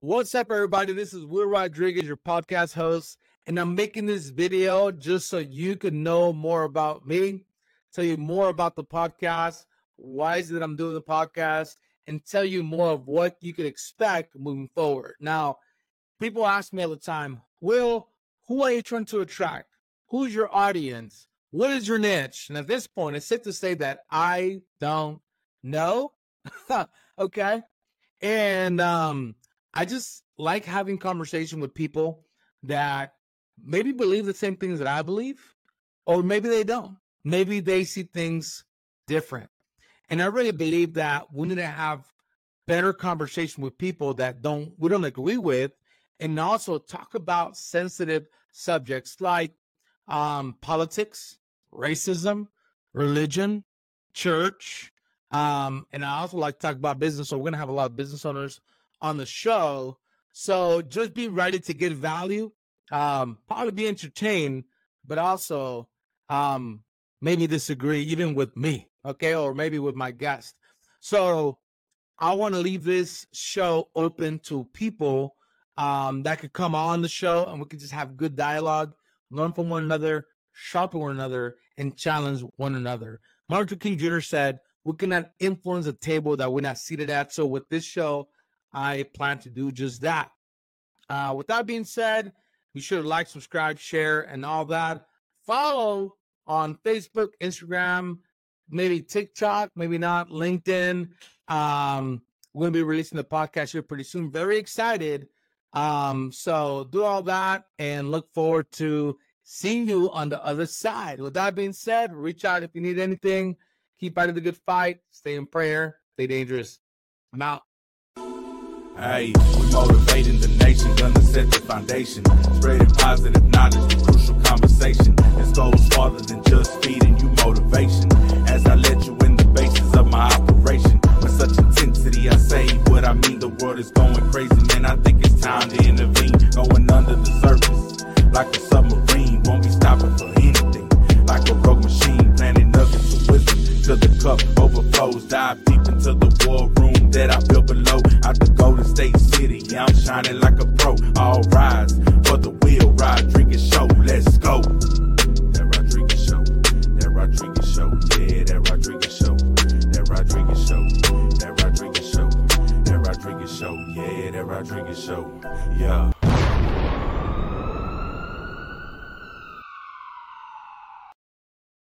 What's up, everybody? This is Will Rodriguez, your podcast host, and I'm making this video just so you can know more about me, tell you more about the podcast, why is it I'm doing the podcast, and tell you more of what you can expect moving forward. Now, people ask me all the time, Will, who are you trying to attract? Who's your audience? What is your niche? And at this point, it's safe to say that I don't know. Okay. And I just like having conversation with people that maybe believe the same things that I believe, or maybe they don't. Maybe they see things different. And I really believe that we need to have better conversation with people that we don't agree with, and also talk about sensitive subjects like politics, racism, religion, church, and I also like to talk about business. So we're going to have a lot of business owners on the show. So just be ready to get value, probably be entertained, but also maybe disagree even with me, okay, or maybe with my guest. So I want to leave this show open to people that could come on the show, and we could just have good dialogue, learn from one another, sharpen one another, and challenge one another. Martin Luther King Jr. said, we cannot influence a table that we're not seated at. So with this show, I plan to do just that. With that being said, be sure to like, subscribe, share, and all that. Follow on Facebook, Instagram, maybe TikTok, maybe not, LinkedIn. We're going to be releasing the podcast here pretty soon. Very excited. So do all that and look forward to seeing you on the other side. With that being said, reach out if you need anything. Keep fighting the good fight. Stay in prayer. Stay dangerous. I'm out. Hey, we motivating the nation, gonna set the foundation, spreading positive knowledge through crucial conversation. This goes farther than just feeding you motivation, as I let you in the basis of my operation. With such intensity, I say what I mean. The world is going crazy, man. I think it's time to intervene. Going under the surface, like a submarine, won't be stopping for anything. Like a rogue machine, planting nuggets of wisdom till the cup overflows. Dive deep into the war room that I built below. Out the Golden State City, yeah, I'm shining like a pro. All rise for the Will Rodriguez Show. Let's go. That Rodriguez Show. That Rodriguez Show. Yeah, that Rodriguez Show. That Rodriguez Show. That Rodriguez Show. That Rodriguez Show. Yeah, that Rodriguez Show. Yeah.